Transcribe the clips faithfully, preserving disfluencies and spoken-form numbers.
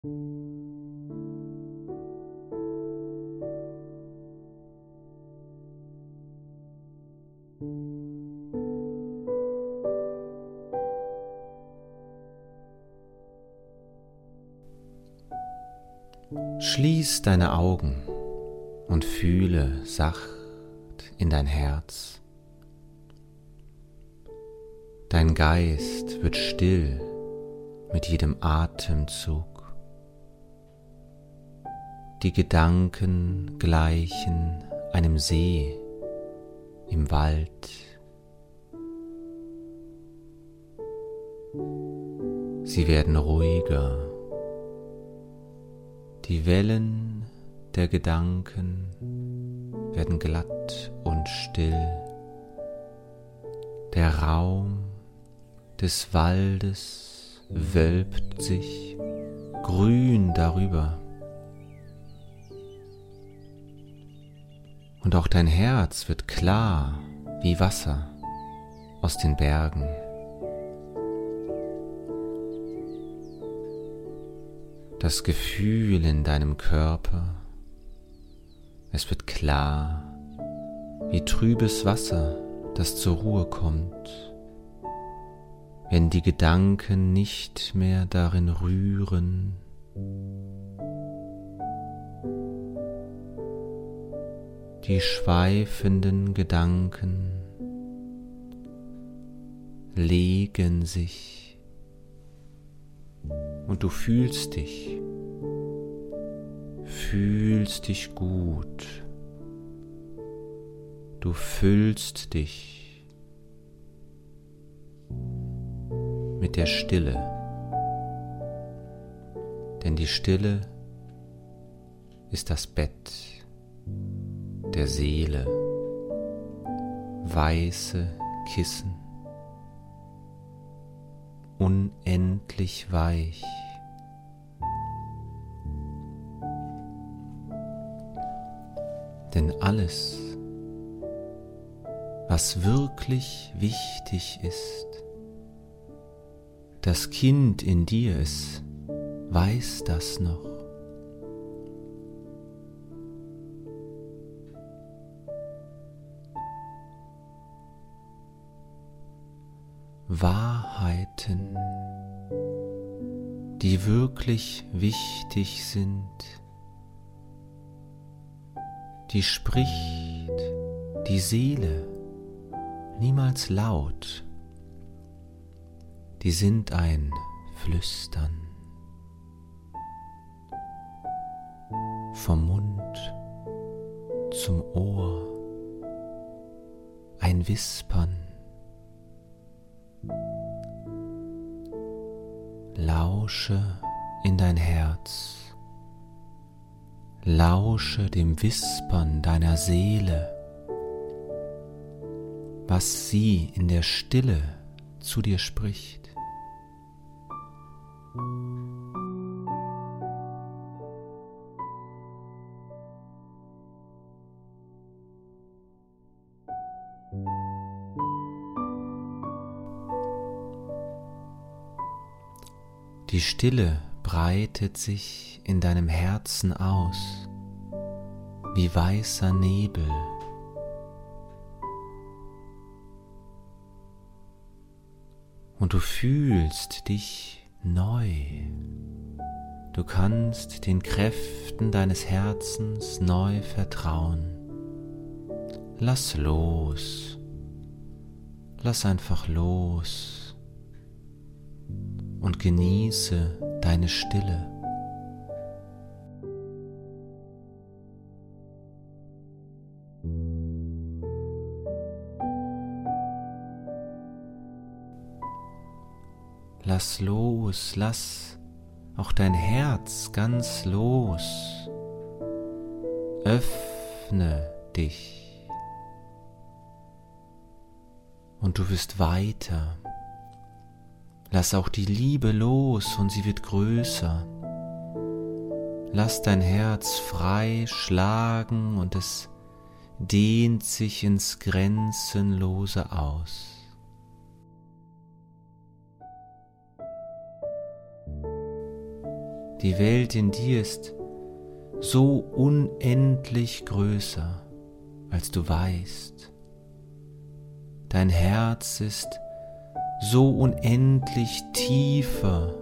Schließ deine Augen und fühle sacht in dein Herz. Dein Geist wird still mit jedem Atemzug. Die Gedanken gleichen einem See im Wald. Sie werden ruhiger. Die Wellen der Gedanken werden glatt und still. Der Raum des Waldes wölbt sich grün darüber. Und auch dein Herz wird klar wie Wasser aus den Bergen. Das Gefühl in deinem Körper, es wird klar wie trübes Wasser, das zur Ruhe kommt, wenn die Gedanken nicht mehr darin rühren. Die schweifenden Gedanken legen sich und du fühlst dich, fühlst dich gut, du füllst dich mit der Stille, denn die Stille ist das Bett der Seele, weiße Kissen, unendlich weich. Denn alles, was wirklich wichtig ist, das Kind in dir, es weiß das noch. Wahrheiten, die wirklich wichtig sind, die spricht die Seele niemals laut, die sind ein Flüstern vom Mund zum Ohr, ein Wispern. Lausche in dein Herz, lausche dem Wispern deiner Seele, was sie in der Stille zu dir spricht. Die Stille breitet sich in deinem Herzen aus, wie weißer Nebel. Und du fühlst dich neu. Du kannst den Kräften deines Herzens neu vertrauen. Lass los. Lass einfach los. Und genieße deine Stille. Lass los, lass auch dein Herz ganz los. Öffne dich und du wirst weiter. Lass auch die Liebe los und sie wird größer. Lass dein Herz frei schlagen und es dehnt sich ins Grenzenlose aus. Die Welt in dir ist so unendlich größer, als du weißt. Dein Herz ist so unendlich tiefer,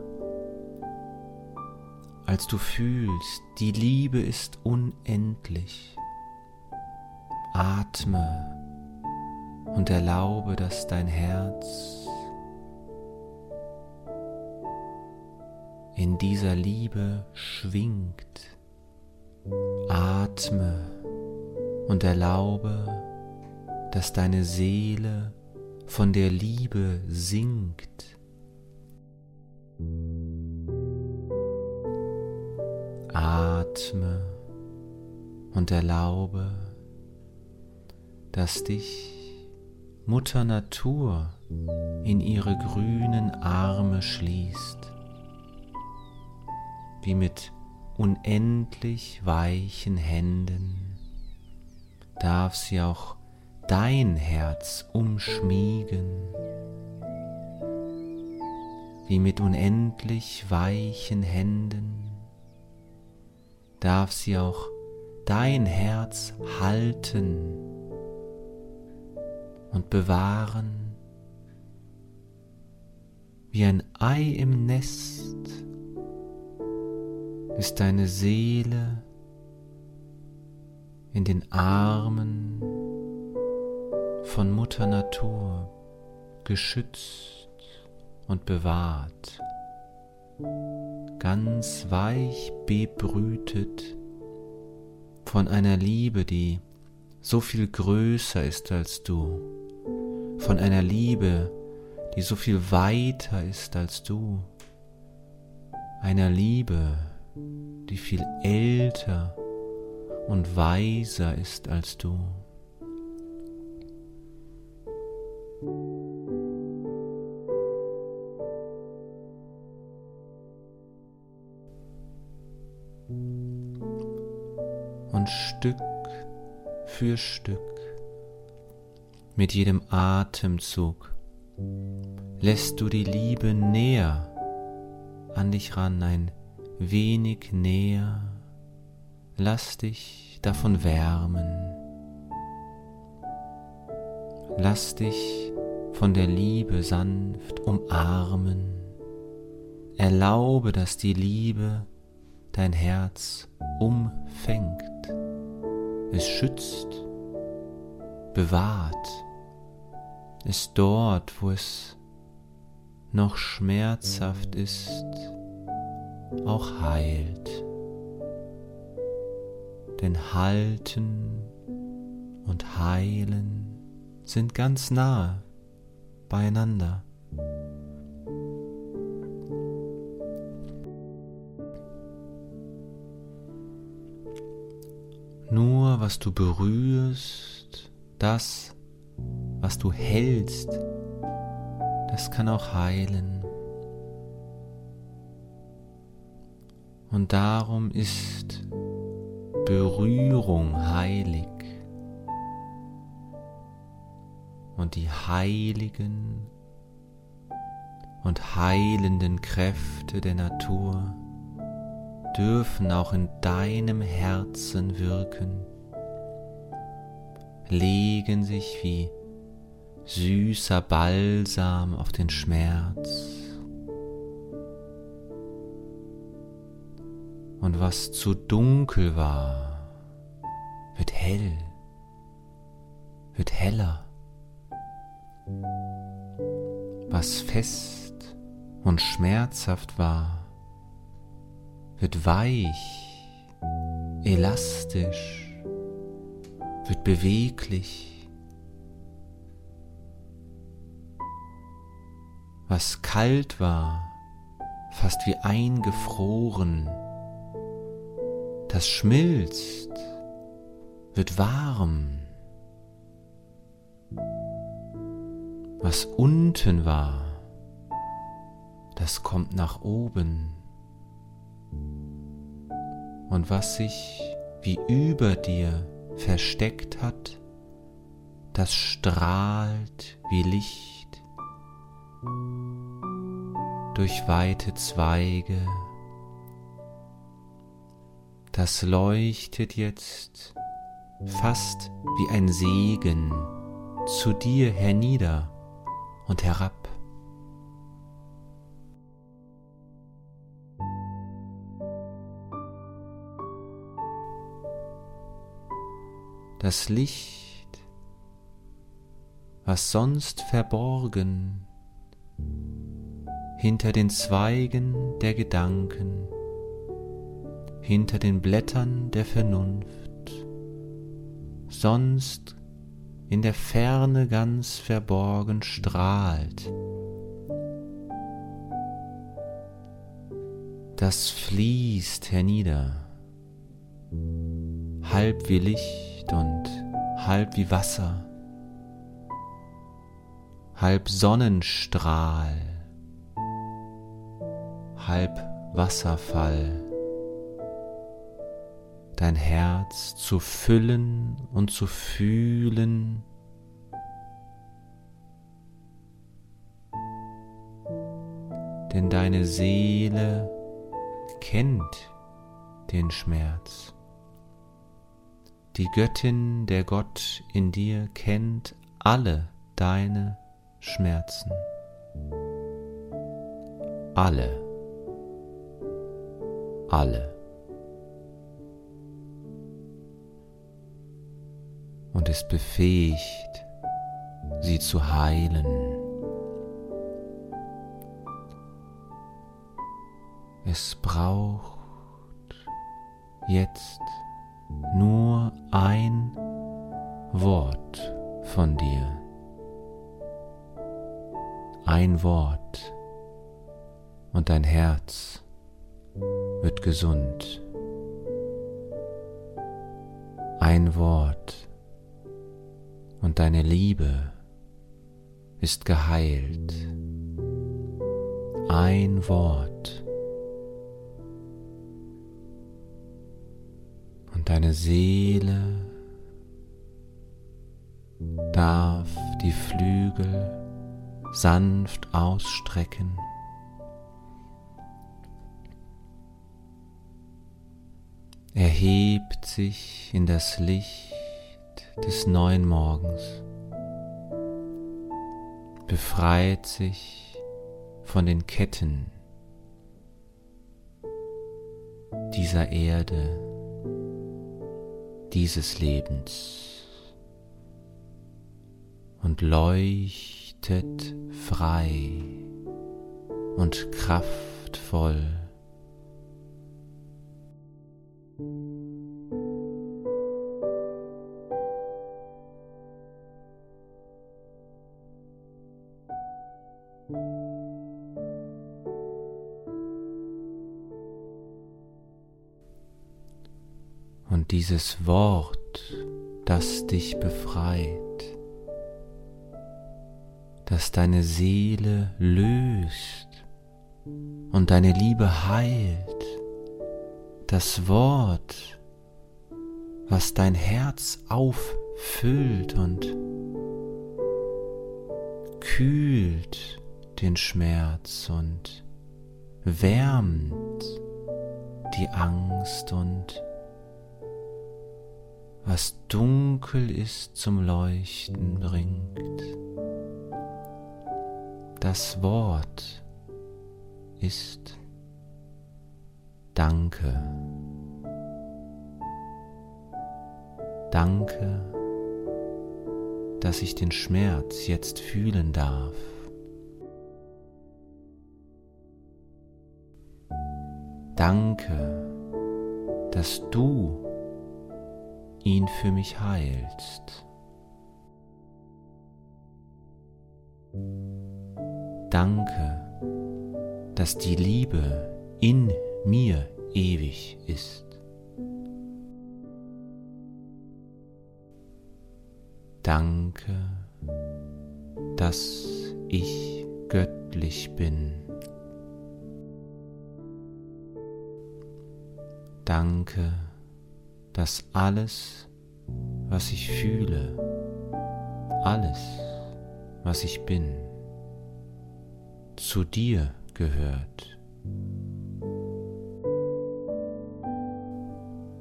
als du fühlst. Die Liebe ist unendlich. Atme und erlaube, dass dein Herz in dieser Liebe schwingt. Atme und erlaube, dass deine Seele von der Liebe singt. Atme und erlaube, dass dich Mutter Natur in ihre grünen Arme schließt, wie mit unendlich weichen Händen darf sie auch dein Herz umschmiegen, wie mit unendlich weichen Händen darf sie auch dein Herz halten und bewahren, wie ein Ei im Nest ist deine Seele in den Armen von Mutter Natur geschützt und bewahrt, ganz weich bebrütet von einer Liebe, die so viel größer ist als du, von einer Liebe, die so viel weiter ist als du, einer Liebe, die viel älter und weiser ist als du. Und Stück für Stück, mit jedem Atemzug, lässt du die Liebe näher an dich ran, ein wenig näher. Lass dich davon wärmen. Lass dich von der Liebe sanft umarmen. Erlaube, dass die Liebe dein Herz umfängt. Es schützt, bewahrt, es dort, wo es noch schmerzhaft ist, auch heilt. Denn halten und heilen sind ganz nahe beieinander. Nur was du berührst, das, was du hältst, das kann auch heilen. Und darum ist Berührung heilig. Und die heiligen und heilenden Kräfte der Natur dürfen auch in deinem Herzen wirken, legen sich wie süßer Balsam auf den Schmerz. Und was zu dunkel war, wird hell, wird heller. Was fest und schmerzhaft war, wird weich, elastisch, wird beweglich. Was kalt war, fast wie eingefroren, das schmilzt, wird warm. Was unten war, das kommt nach oben. Und was sich wie über dir versteckt hat, das strahlt wie Licht durch weite Zweige das leuchtet jetzt fast wie ein Segen zu dir hernieder und herab. Das Licht, was sonst verborgen hinter den Zweigen der Gedanken, hinter den Blättern der Vernunft, sonst in der Ferne ganz verborgen strahlt, das fließt hernieder, halb wie Licht und halb wie Wasser, halb Sonnenstrahl, halb Wasserfall, dein Herz zu füllen und zu fühlen, denn deine Seele kennt den Schmerz. Die Göttin, der Gott in dir, kennt alle deine Schmerzen. Alle. Alle. Und ist befähigt, sie zu heilen. Es braucht jetzt nur ein Wort von dir. Ein Wort und dein Herz wird gesund. Ein Wort und deine Liebe ist geheilt. Ein Wort und deine Seele darf die Flügel sanft ausstrecken. Erhebt sich in das Licht des neuen Morgens, befreit sich von den Ketten dieser Erde, dieses Lebens und leuchtet frei und kraftvoll. Und dieses Wort, das dich befreit, das deine Seele löst und deine Liebe heilt, das Wort, was dein Herz auffüllt und kühlt den Schmerz und wärmt die Angst und was dunkel ist zum Leuchten bringt. Das Wort ist Danke. Danke, dass ich den Schmerz jetzt fühlen darf. Danke, dass du ihn für mich heilst. Danke, dass die Liebe in mir ewig ist. Danke, dass ich göttlich bin. Danke, dass alles, was ich fühle, alles, was ich bin, zu dir gehört.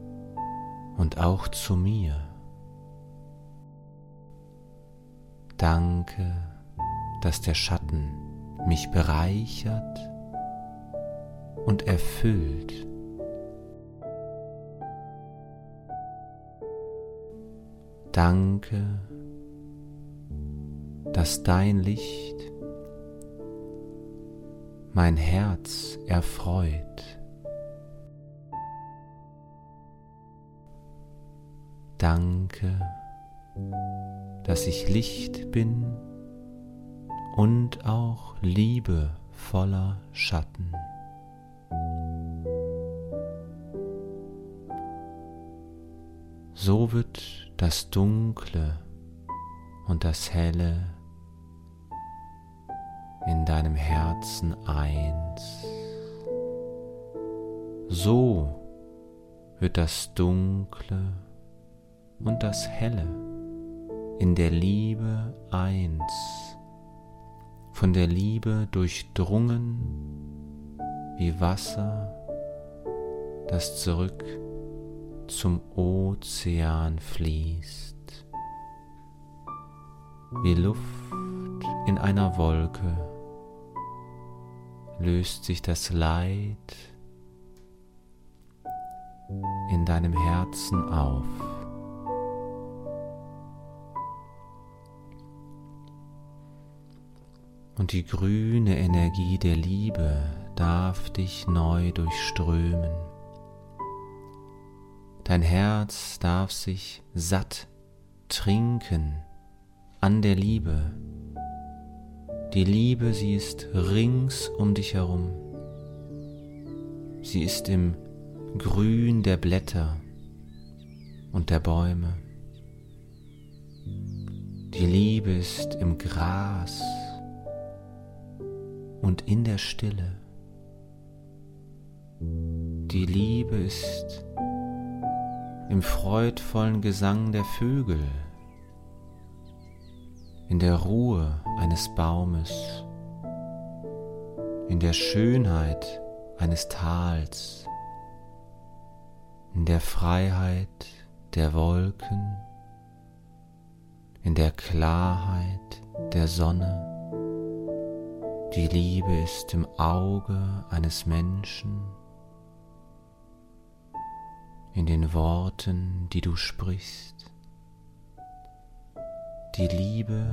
und auch zu mir. Danke, dass der Schatten mich bereichert und erfüllt. Danke, dass dein Licht mein Herz erfreut. Danke, dass ich Licht bin und auch Liebe voller Schatten. So wird das Dunkle und das Helle in deinem Herzen eins. So wird das Dunkle und das Helle in der Liebe eins, von der Liebe durchdrungen wie Wasser, das zurück zum Ozean fließt, wie Luft in einer Wolke löst sich das Leid in deinem Herzen auf. Und die grüne Energie der Liebe darf dich neu durchströmen. Dein Herz darf sich satt trinken an der Liebe. Die Liebe, sie ist rings um dich herum. Sie ist im Grün der Blätter und der Bäume. Die Liebe ist im Gras und in der Stille. Die Liebe ist im freudvollen Gesang der Vögel, in der Ruhe eines Baumes, in der Schönheit eines Tals, in der Freiheit der Wolken, in der Klarheit der Sonne. Die Liebe ist im Auge eines Menschen, in den Worten, die du sprichst. Die Liebe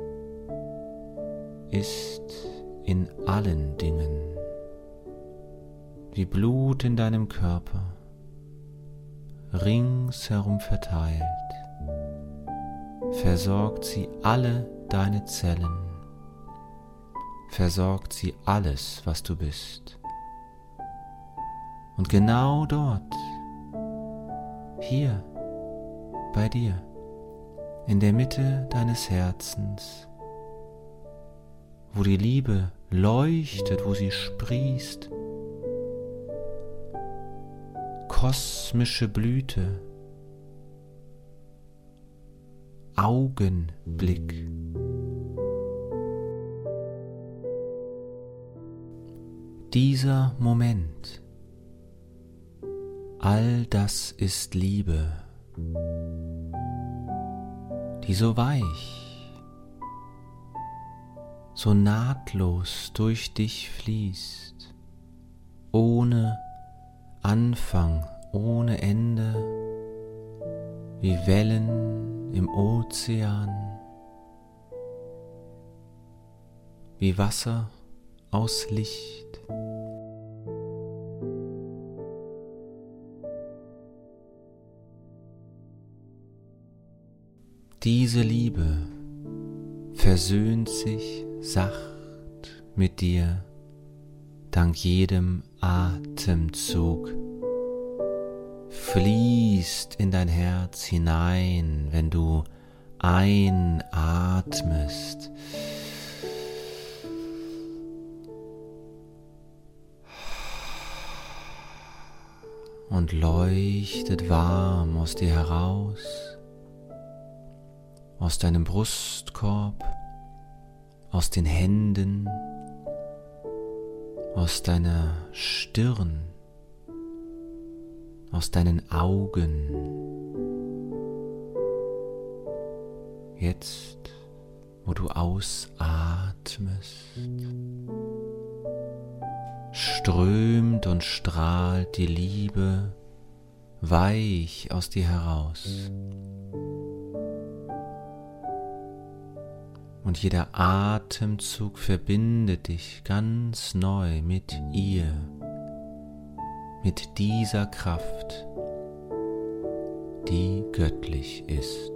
ist in allen Dingen, wie Blut in deinem Körper, ringsherum verteilt, versorgt sie alle deine Zellen, versorgt sie alles, was du bist. Und genau dort, hier bei dir, in der Mitte deines Herzens, wo die Liebe leuchtet, wo sie sprießt, kosmische Blüte, Augenblick. Dieser Moment, all das ist Liebe, die so weich, so nahtlos durch dich fließt, ohne Anfang, ohne Ende, wie Wellen im Ozean, wie Wasser aus Licht. Diese Liebe versöhnt sich sacht mit dir dank jedem Atemzug, fließt in dein Herz hinein, wenn du einatmest. Und leuchtet warm aus dir heraus, aus deinem Brustkorb, aus den Händen, aus deiner Stirn, aus deinen Augen. Jetzt, wo du ausatmest, strömt und strahlt die Liebe weich aus dir heraus. Und jeder Atemzug verbindet dich ganz neu mit ihr, mit dieser Kraft, die göttlich ist.